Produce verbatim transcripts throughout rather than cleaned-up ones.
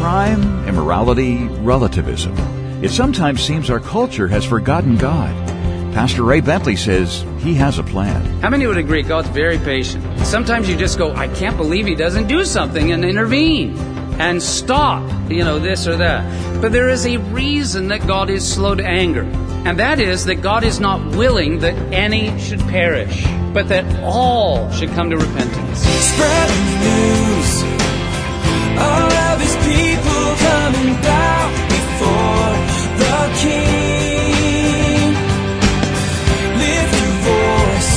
crime, immorality, relativism. It sometimes seems our culture has forgotten God. Pastor Ray Bentley says he has a plan. How many would agree God's very patient? Sometimes you just go, I can't believe he doesn't do something and intervene and stop, you know, this or that. But there is a reason that God is slow to anger. And that is that God is not willing that any should perish, but that all should come to repentance. Spread the news. All of his people coming down before the King. Lift your voice.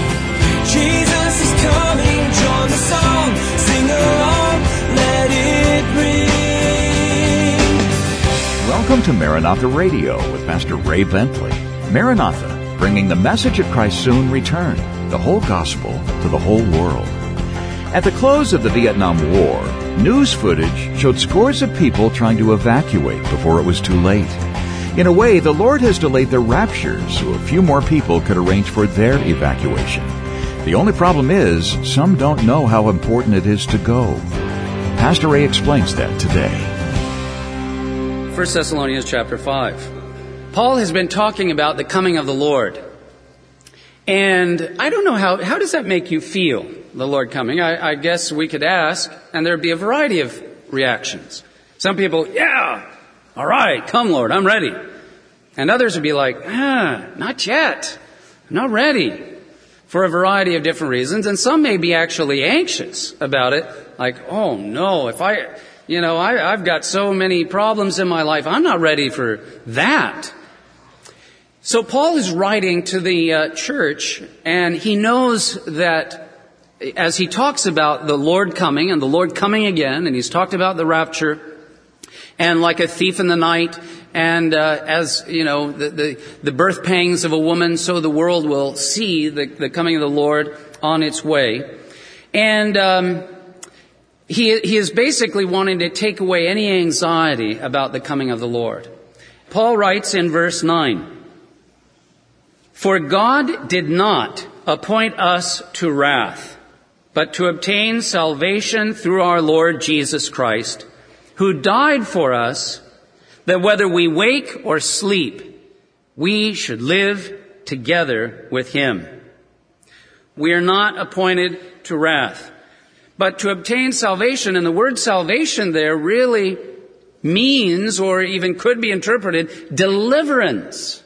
Jesus is coming. Join the song. Sing along. Let it ring. Welcome to Maranatha Radio with Pastor Ray Bentley. Maranatha, bringing the message of Christ's soon return, the whole gospel to the whole world. At the close of the Vietnam War, news footage showed scores of people trying to evacuate before it was too late. In a way, the Lord has delayed the rapture so a few more people could arrange for their evacuation. The only problem is, some don't know how important it is to go. Pastor Ray explains that today. First Thessalonians chapter five. Paul has been talking about the coming of the Lord. And I don't know, how, how does that make you feel, the Lord coming? I, I guess we could ask, and there'd be a variety of reactions. Some people, yeah, all right, come Lord, I'm ready. And others would be like, ah, not yet, I'm not ready, for a variety of different reasons. And some may be actually anxious about it, like, oh no, if I, you know, I, I've got so many problems in my life, I'm not ready for that. So Paul is writing to the uh, church, and he knows that as he talks about the Lord coming and the Lord coming again, and he's talked about the rapture, and like a thief in the night, and uh, as, you know, the, the, the birth pangs of a woman, so the world will see the, the coming of the Lord on its way. And um, he, he is basically wanting to take away any anxiety about the coming of the Lord. Paul writes in verse nine, "For God did not appoint us to wrath, but to obtain salvation through our Lord Jesus Christ, who died for us, that whether we wake or sleep, we should live together with him." We are not appointed to wrath, but to obtain salvation. And the word salvation there really means, or even could be interpreted, deliverance.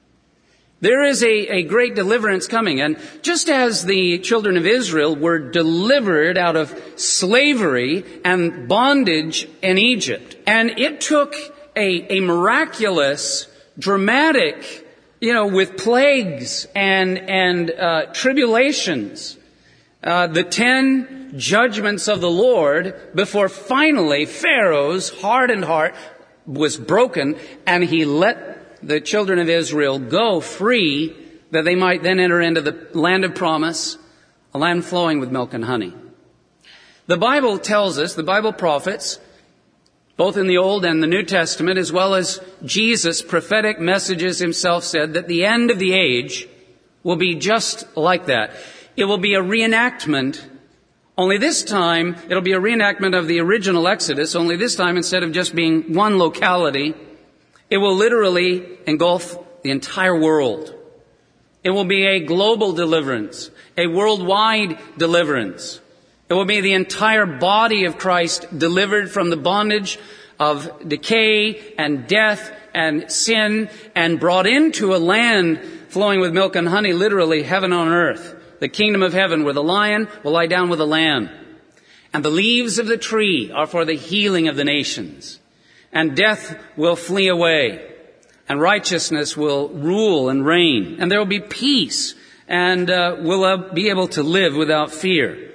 There is a, a great deliverance coming. And just as the children of Israel were delivered out of slavery and bondage in Egypt, and it took a, a miraculous, dramatic, you know, with plagues and, and uh, tribulations, uh, the ten judgments of the Lord, before finally Pharaoh's hardened heart was broken, and he let the children of Israel go free, that they might then enter into the land of promise, a land flowing with milk and honey. The Bible tells us, the Bible prophets, both in the Old and the New Testament, as well as Jesus' prophetic messages himself, said that the end of the age will be just like that. It will be a reenactment, only this time it'll be a reenactment of the original Exodus, only this time instead of just being one locality, it will literally engulf the entire world. It will be a global deliverance, a worldwide deliverance. It will be the entire body of Christ delivered from the bondage of decay and death and sin, and brought into a land flowing with milk and honey, literally heaven on earth, the kingdom of heaven, where the lion will lie down with the lamb, and the leaves of the tree are for the healing of the nations. And death will flee away, and righteousness will rule and reign, and there will be peace, and uh, we'll uh, be able to live without fear.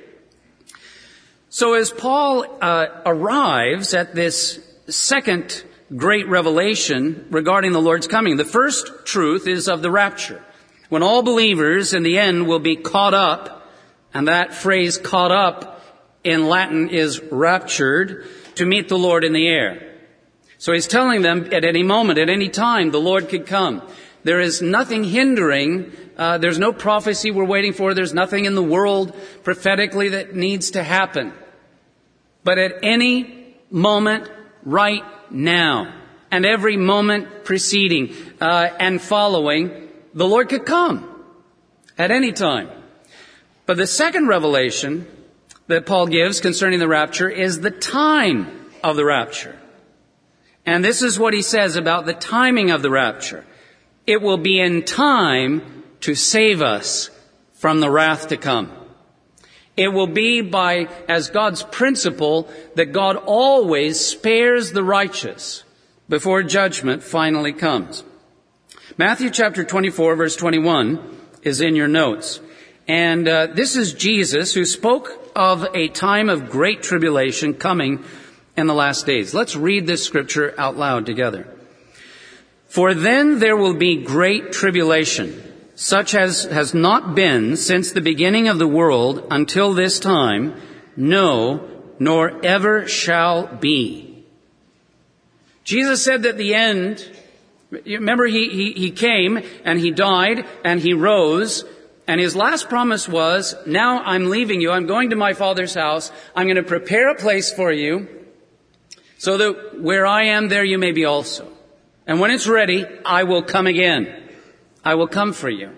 So as Paul uh, arrives at this second great revelation regarding the Lord's coming, the first truth is of the rapture, when all believers in the end will be caught up, and that phrase "caught up" in Latin is raptured, to meet the Lord in the air. So he's telling them at any moment, at any time, the Lord could come. There is nothing hindering, uh, there's no prophecy we're waiting for, there's nothing in the world prophetically that needs to happen. But at any moment, right now. And every moment preceding uh, and following, the Lord could come at any time. But the second revelation that Paul gives concerning the rapture is the time of the rapture. And this is what he says about the timing of the rapture. It will be in time to save us from the wrath to come. It will be by, as God's principle, that God always spares the righteous before judgment finally comes. Matthew chapter twenty-four, verse twenty-one is in your notes. And uh, this is Jesus who spoke of a time of great tribulation coming in the last days. Let's read this scripture out loud together. For then there will be great tribulation, such as has not been since the beginning of the world until this time, no, nor ever shall be. Jesus said that the end, you remember he, he, he came and he died and he rose, and his last promise was, now I'm leaving you, I'm going to my Father's house, I'm going to prepare a place for you, so that where I am, there you may be also. And when it's ready, I will come again. I will come for you.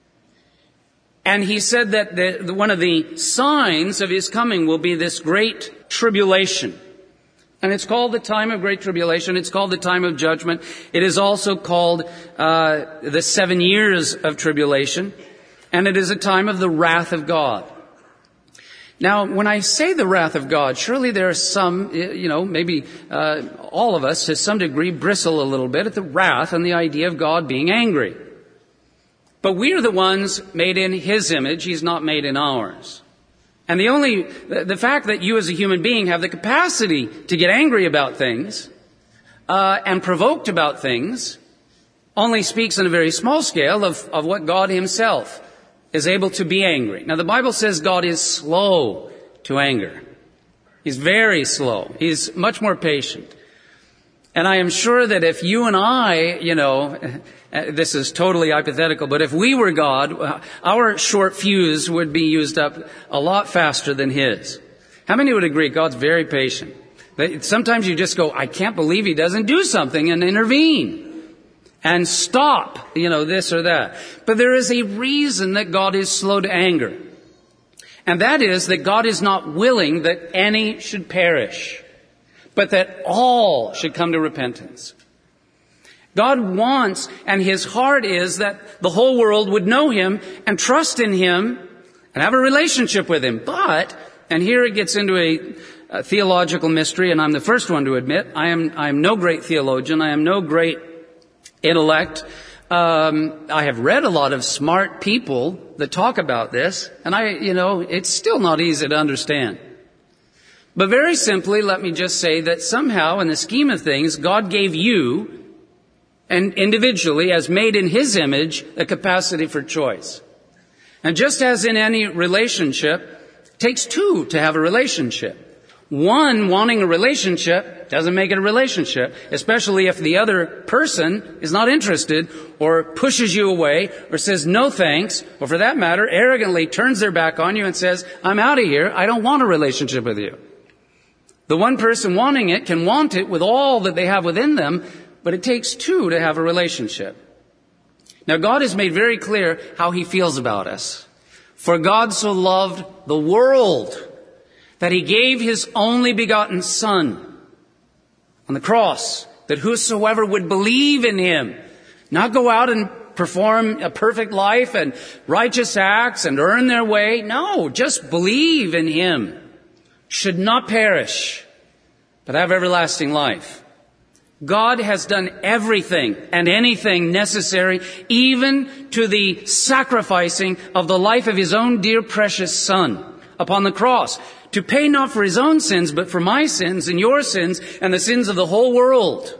And he said that the, the, one of the signs of his coming will be this great tribulation. And it's called the time of great tribulation. It's called the time of judgment. It is also called uh, the seven years of tribulation. And it is a time of the wrath of God. Now, when I say the wrath of God, surely there are some, you know, maybe uh, all of us to some degree bristle a little bit at the wrath and the idea of God being angry. But we are the ones made in His image. He's not made in ours. And the only, the fact that you as a human being have the capacity to get angry about things uh, and provoked about things only speaks on a very small scale of, of what God Himself is able to be angry. Now, the Bible says God is slow to anger. He's very slow. He's much more patient. And I am sure that if you and I, you know, this is totally hypothetical, but if we were God, our short fuse would be used up a lot faster than His. How many would agree God's very patient? Sometimes you just go, I can't believe He doesn't do something and intervene and stop, you know, this or that. But there is a reason that God is slow to anger. And that is that God is not willing that any should perish, but that all should come to repentance. God wants, and His heart is that the whole world would know Him and trust in Him and have a relationship with Him. But, and here it gets into a, a theological mystery, and I'm the first one to admit, I am, I am no great theologian, I am no great intellect. Um, I have read a lot of smart people that talk about this, and I, you know, it's still not easy to understand. But very simply, let me just say that somehow in the scheme of things, God gave you, and individually, as made in His image, a capacity for choice. And just as in any relationship, it takes two to have a relationship. One wanting a relationship doesn't make it a relationship, especially if the other person is not interested or pushes you away or says no thanks, or for that matter, arrogantly turns their back on you and says, I'm out of here, I don't want a relationship with you. The one person wanting it can want it with all that they have within them, but it takes two to have a relationship. Now, God has made very clear how He feels about us. For God so loved the world that He gave His only begotten Son on the cross, that whosoever would believe in Him, not go out and perform a perfect life and righteous acts and earn their way. No, just believe in Him, should not perish, but have everlasting life. God has done everything and anything necessary, even to the sacrificing of the life of His own dear precious Son upon the cross, to pay not for His own sins, but for my sins and your sins and the sins of the whole world.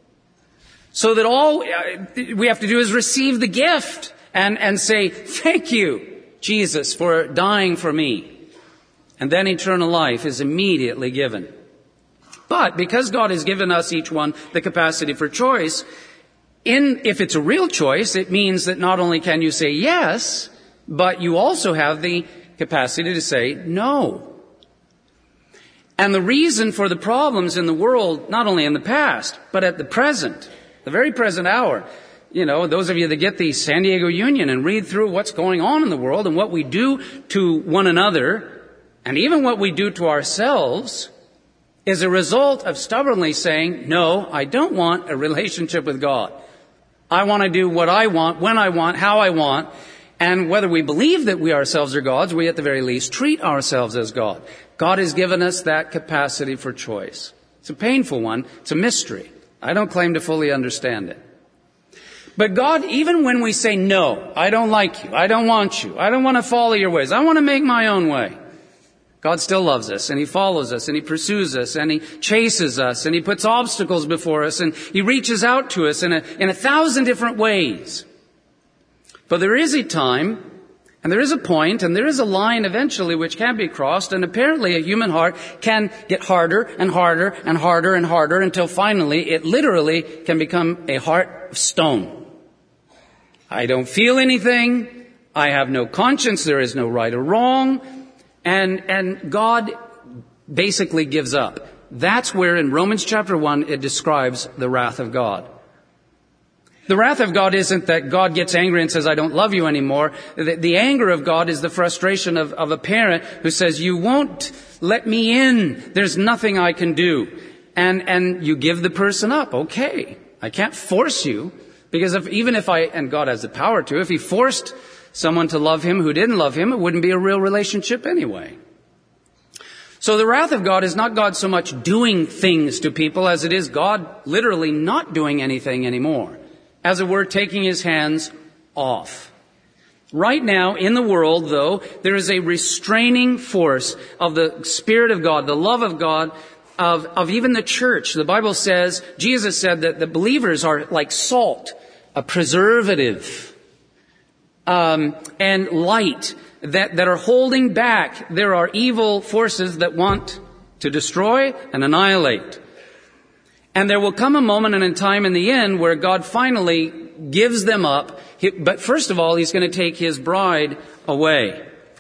So that all we have to do is receive the gift and, and say, thank you, Jesus, for dying for me. And then eternal life is immediately given. But because God has given us each one the capacity for choice, in, if it's a real choice, it means that not only can you say yes, but you also have the capacity to say no. And the reason for the problems in the world, not only in the past, but at the present, the very present hour. You know, those of you that get the San Diego Union and read through what's going on in the world and what we do to one another, and even what we do to ourselves, is a result of stubbornly saying, no, I don't want a relationship with God. I want to do what I want, when I want, how I want. And whether we believe that we ourselves are gods, we at the very least treat ourselves as God. God has given us that capacity for choice. It's a painful one. It's a mystery. I don't claim to fully understand it. But God, even when we say, no, I don't like you, I don't want you, I don't want to follow your ways, I want to make my own way, God still loves us, and He follows us, and He pursues us, and He chases us, and He puts obstacles before us, and He reaches out to us in a, in a thousand different ways. But there is a time, and there is a point, and there is a line eventually which can be crossed, and apparently a human heart can get harder and harder and harder and harder until finally it literally can become a heart of stone. I don't feel anything. I have no conscience. There is no right or wrong. And, and God basically gives up. That's where in Romans chapter one it describes the wrath of God. The wrath of God isn't that God gets angry and says, I don't love you anymore. The, the anger of God is the frustration of, of a parent who says, you won't let me in. There's nothing I can do. And, and you give the person up. Okay. I can't force you. Because if, even if I, and God has the power to, if He forced someone to love Him who didn't love Him, it wouldn't be a real relationship anyway. So the wrath of God is not God so much doing things to people as it is God literally not doing anything anymore. As it were, taking His hands off. Right now in the world, though, there is a restraining force of the Spirit of God, the love of God, Of, of even the church. The Bible says, Jesus said that the believers are like salt, a preservative, um, and light that, that are holding back. There are evil forces that want to destroy and annihilate. And there will come a moment and a time in the end where God finally gives them up. He, but first of all, He's going to take His bride away.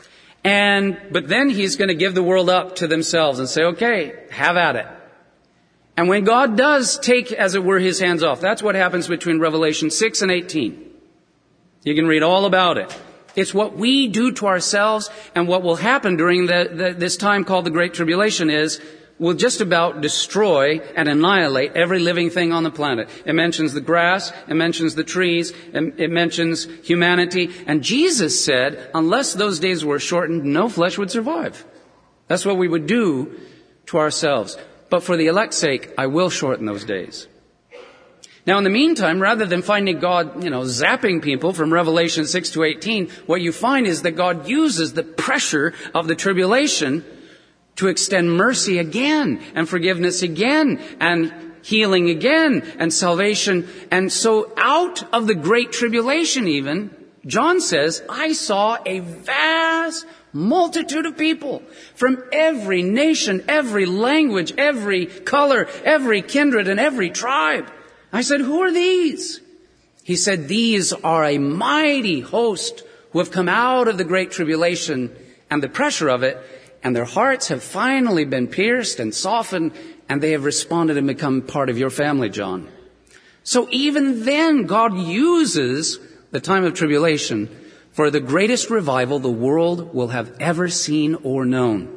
And, but then He's going to give the world up to themselves and say, okay, have at it. And when God does take, as it were, His hands off, that's what happens between Revelation six and eighteen. You can read all about it. It's what we do to ourselves, and what will happen during the, the, this time called the Great Tribulation is will just about destroy and annihilate every living thing on the planet. It mentions the grass, it mentions the trees, it mentions humanity. And Jesus said, unless those days were shortened, no flesh would survive. That's what we would do to ourselves. But for the elect's sake, I will shorten those days. Now, in the meantime, rather than finding God, you know, zapping people from Revelation six to eighteen, what you find is that God uses the pressure of the tribulation to extend mercy again, and forgiveness again, and healing again, and salvation. And so out of the Great Tribulation even, John says, I saw a vast multitude of people from every nation, every language, every color, every kindred, and every tribe. I said, who are these? He said, these are a mighty host who have come out of the Great Tribulation and the pressure of it, and their hearts have finally been pierced and softened, and they have responded and become part of your family, John. So even then, God uses the time of tribulation for the greatest revival the world will have ever seen or known.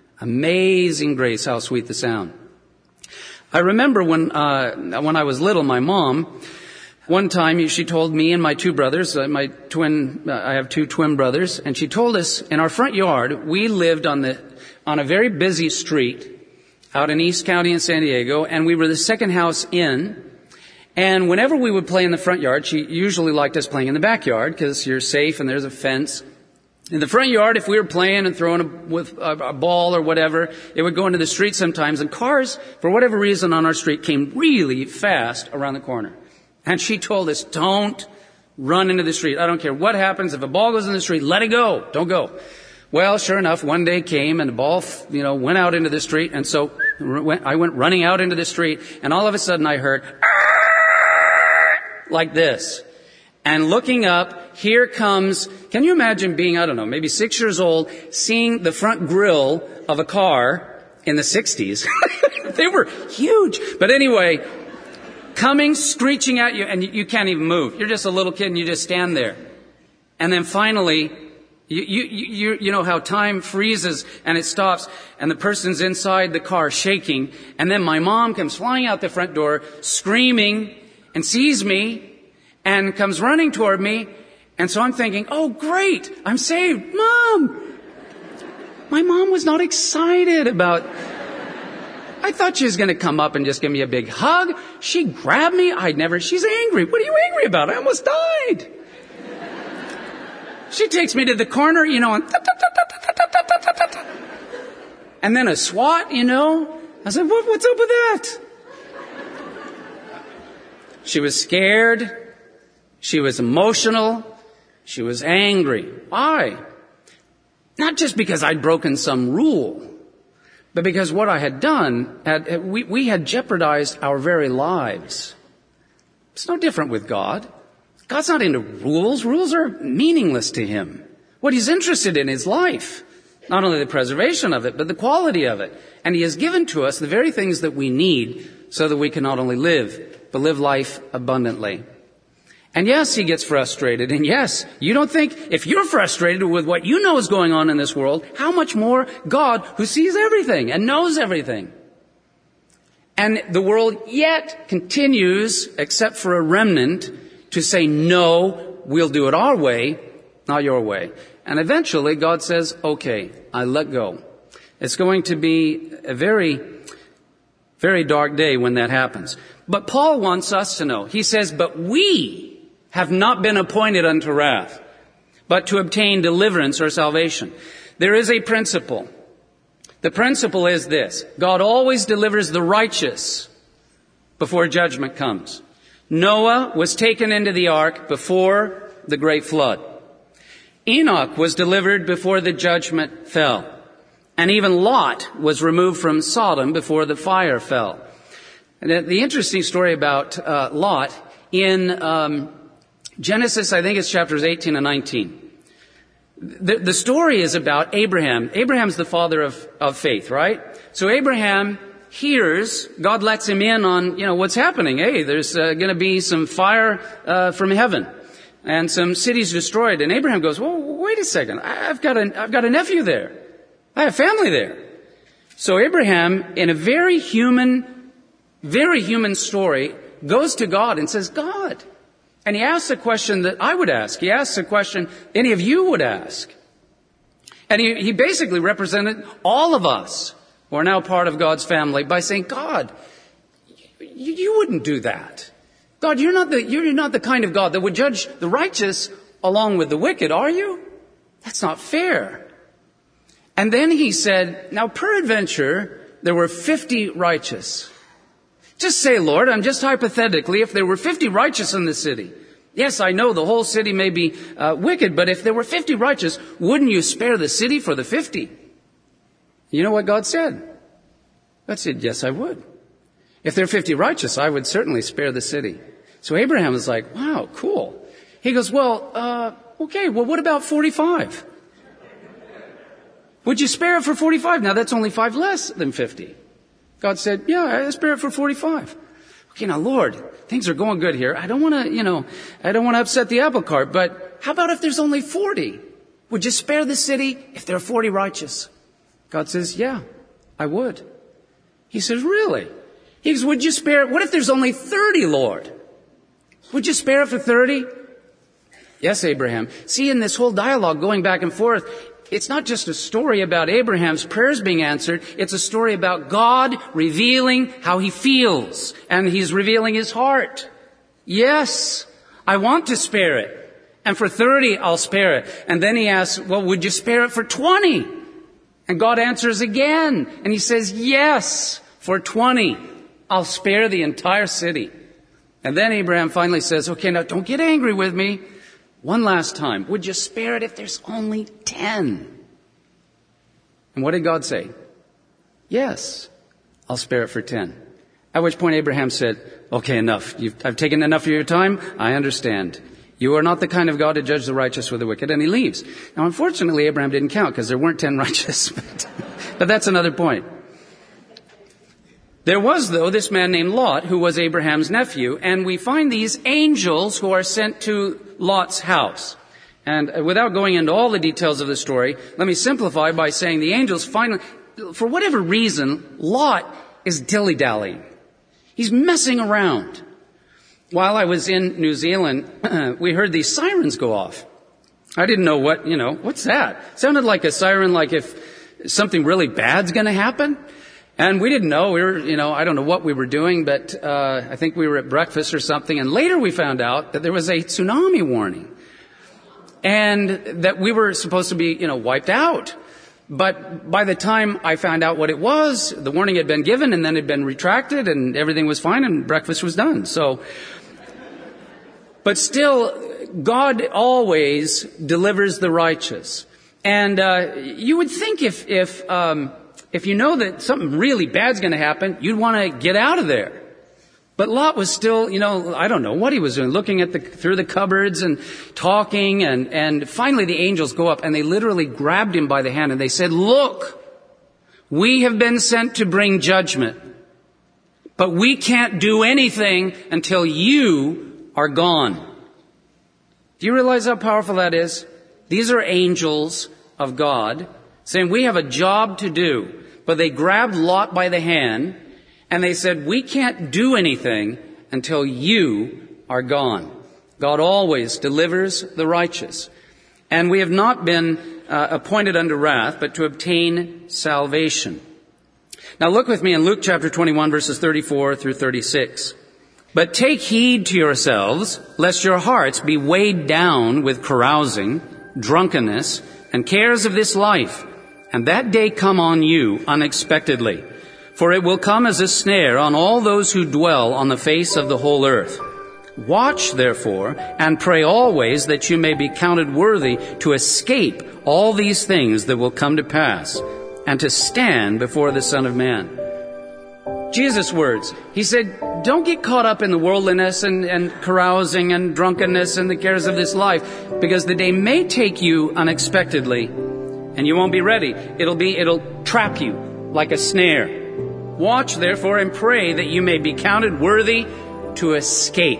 Amazing grace, how sweet the sound. I remember when uh, when I was little, my mom, one time she told me and my two brothers, uh, my twin, uh, I have two twin brothers, and she told us in our front yard, we lived on the on a very busy street out in East County in San Diego, and we were the second house in. And whenever we would play in the front yard, she usually liked us playing in the backyard because you're safe and there's a fence. In the front yard, if we were playing and throwing a, with a, a ball or whatever, it would go into the street sometimes, and cars, for whatever reason on our street, came really fast around the corner. And she told us, don't run into the street. I don't care what happens. If a ball goes in the street, let it go. Don't go. Well, sure enough, one day came and the ball, you know, went out into the street. And so I went running out into the street, and all of a sudden I heard like this. And looking up, here comes, can you imagine being, I don't know, maybe six years old, seeing the front grill of a car in the sixties. They were huge. But anyway, coming, screeching at you, and you, you can't even move. You're just a little kid and you just stand there. And then finally, you, you, you, you know how time freezes and it stops and the person's inside the car shaking. And then my mom comes flying out the front door, screaming, and sees me and comes running toward me. And so I'm thinking, oh, great, I'm saved. Mom! My mom was not excited about... I thought she was going to come up and just give me a big hug. She grabbed me. I'd never... She's angry. What are you angry about? I almost died. She takes me to the corner, you know, and... And then a swat, you know. I said, what, what's up with that? She was scared. She was emotional. She was angry. Why? Not just because I'd broken some rule, but because what I had done, had, we, we had jeopardized our very lives. It's no different with God. God's not into rules. Rules are meaningless to Him. What He's interested in is life. Not only the preservation of it, but the quality of it. And He has given to us the very things that we need so that we can not only live, but live life abundantly. And yes, He gets frustrated. And yes, you don't think, if you're frustrated with what you know is going on in this world, how much more God, who sees everything and knows everything. And the world yet continues, except for a remnant, to say, no, we'll do it our way, not your way. And eventually God says, okay, I let go. It's going to be a very, very dark day when that happens. But Paul wants us to know. He says, but we have not been appointed unto wrath, but to obtain deliverance or salvation. There is a principle. The principle is this. God always delivers the righteous before judgment comes. Noah was taken into the ark before the great flood. Enoch was delivered before the judgment fell. And even Lot was removed from Sodom before the fire fell. And the interesting story about uh, Lot in um, Genesis, I think it's chapters eighteen and nineteen. The, the story is about Abraham. Abraham's the father of, of faith, right? So Abraham hears, God lets him in on, you know, what's happening. Hey, there's uh, going to be some fire uh, from heaven and some cities destroyed. And Abraham goes, well, wait a second. I've got a, I've got a nephew there. I have family there. So Abraham, in a very human, very human story, goes to God and says, God. And he asks a question that I would ask. He asks a question any of you would ask. And he, he basically represented all of us who are now part of God's family by saying, God, you, you wouldn't do that. God, you're not the, you're not the kind of God that would judge the righteous along with the wicked, are you? That's not fair. And then he said, now peradventure, there were fifty righteous. Just say, Lord, I'm just hypothetically, if there were fifty righteous in the city. Yes, I know the whole city may be uh, wicked, but if there were fifty righteous, wouldn't you spare the city for the fifty? You know what God said? God said, yes, I would. If there are fifty righteous, I would certainly spare the city. So Abraham was like, wow, cool. He goes, well, uh, okay, well, what about forty-five? Would you spare it for forty-five? Now that's only five less than fifty. God said, yeah, I spare it for forty-five. Okay, now Lord, things are going good here. I don't want to, you know, I don't want to upset the apple cart, but how about if there's only forty? Would you spare the city if there are forty righteous? God says, yeah, I would. He says, really? He goes, would you spare it? What if there's only thirty, Lord? Would you spare it for thirty? Yes, Abraham. See, in this whole dialogue going back and forth, it's not just a story about Abraham's prayers being answered. It's a story about God revealing how He feels. And He's revealing His heart. Yes, I want to spare it. And for thirty, I'll spare it. And then He asks, well, would you spare it for twenty? And God answers again. And He says, yes, for twenty, I'll spare the entire city. And then Abraham finally says, okay, now don't get angry with me. One last time, would you spare it if there's only ten? And what did God say? Yes, I'll spare it for ten. At which point Abraham said, okay, enough. You've, I've taken enough of your time. I understand. You are not the kind of God to judge the righteous with the wicked. And he leaves. Now, unfortunately, Abraham didn't count because there weren't ten righteous. But, but that's another point. There was, though, this man named Lot, who was Abraham's nephew, and we find these angels who are sent to Lot's house. And without going into all the details of the story, let me simplify by saying the angels finally, for whatever reason, Lot is dilly-dallying. He's messing around. While I was in New Zealand, we heard these sirens go off. I didn't know what, you know, what's that? It sounded like a siren, like if something really bad's going to happen. And we didn't know. We were, you know, I don't know what we were doing, but uh I think we were at breakfast or something. And later we found out that there was a tsunami warning. And that we were supposed to be, you know, wiped out. But by the time I found out what it was, the warning had been given and then it had been retracted and everything was fine and breakfast was done. So, but still, God always delivers the righteous. And uh you would think if, if, um If you know that something really bad's going to happen, you'd want to get out of there. But Lot was still, you know, I don't know what he was doing, looking at the, through the cupboards and talking. And, and finally the angels go up and they literally grabbed him by the hand and they said, "Look, we have been sent to bring judgment, but we can't do anything until you are gone." Do you realize how powerful that is? These are angels of God saying we have a job to do. But they grabbed Lot by the hand and they said, "We can't do anything until you are gone." God always delivers the righteous. And we have not been uh, appointed unto wrath, but to obtain salvation. Now look with me in Luke chapter twenty-one, verses thirty-four through thirty-six. "But take heed to yourselves, lest your hearts be weighed down with carousing, drunkenness, and cares of this life, and that day come on you unexpectedly. For it will come as a snare on all those who dwell on the face of the whole earth. Watch, therefore, and pray always that you may be counted worthy to escape all these things that will come to pass, and to stand before the Son of Man." Jesus' words. He said, don't get caught up in the worldliness and, and carousing and drunkenness and the cares of this life, because the day may take you unexpectedly. And you won't be ready. It'll be, it'll trap you like a snare. Watch, therefore, and pray that you may be counted worthy to escape.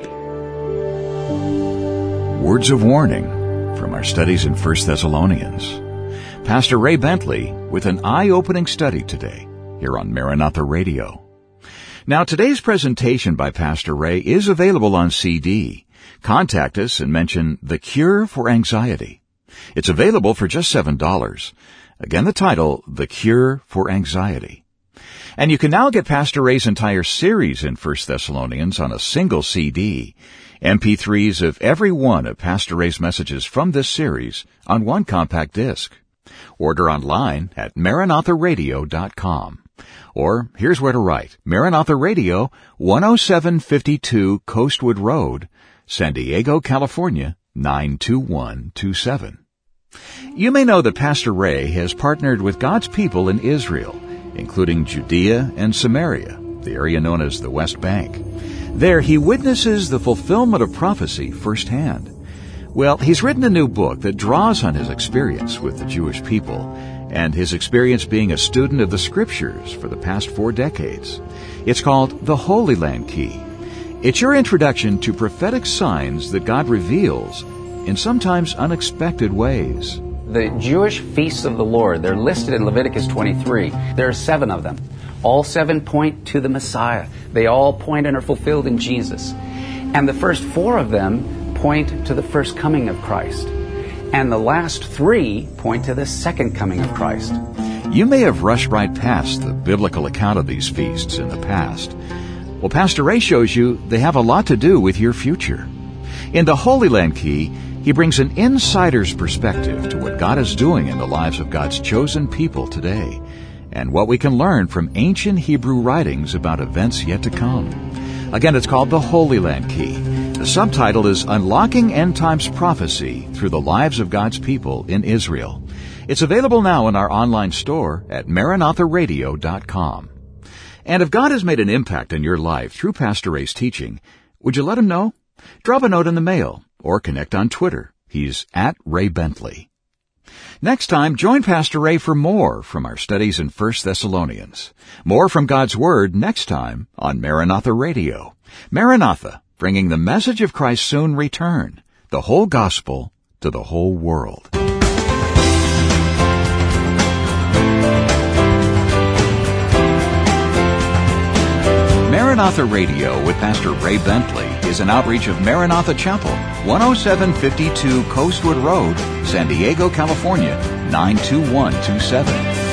Words of warning from our studies in First Thessalonians. Pastor Ray Bentley with an eye-opening study today here on Maranatha Radio. Now, today's presentation by Pastor Ray is available on C D. Contact us and mention The Cure for Anxiety. It's available for just seven dollars. Again, the title, The Cure for Anxiety. And you can now get Pastor Ray's entire series in First Thessalonians on a single C D, M P threes of every one of Pastor Ray's messages from this series on one compact disc. Order online at maranatha radio dot com. Or here's where to write. Maranatha Radio, one oh seven fifty-two Coastwood Road, San Diego, California, nine two one two seven. You may know that Pastor Ray has partnered with God's people in Israel, including Judea and Samaria, the area known as the West Bank. There he witnesses the fulfillment of prophecy firsthand. Well, he's written a new book that draws on his experience with the Jewish people and his experience being a student of the Scriptures for the past four decades. It's called The Holy Land Key. It's your introduction to prophetic signs that God reveals in sometimes unexpected ways. The Jewish feasts of the Lord, they're listed in Leviticus twenty-three. There are seven of them. All seven point to the Messiah. They all point and are fulfilled in Jesus. And the first four of them point to the first coming of Christ. And the last three point to the second coming of Christ. You may have rushed right past the biblical account of these feasts in the past. Well, Pastor Ray shows you they have a lot to do with your future. In the Holy Land Key, he brings an insider's perspective to what God is doing in the lives of God's chosen people today, and what we can learn from ancient Hebrew writings about events yet to come. Again, it's called The Holy Land Key. The subtitle is Unlocking End Times Prophecy Through the Lives of God's People in Israel. It's available now in our online store at maranatha radio dot com. And if God has made an impact in your life through Pastor Ray's teaching, would you let him know? Drop a note in the mail or connect on Twitter. He's at Ray Bentley. Next time, join Pastor Ray for more from our studies in First Thessalonians. More from God's Word next time on Maranatha Radio. Maranatha, bringing the message of Christ's soon return, the whole gospel to the whole world. Maranatha Radio with Pastor Ray Bentley is an outreach of Maranatha Chapel, one oh seven fifty-two Coastwood Road, San Diego, California, nine two one two seven.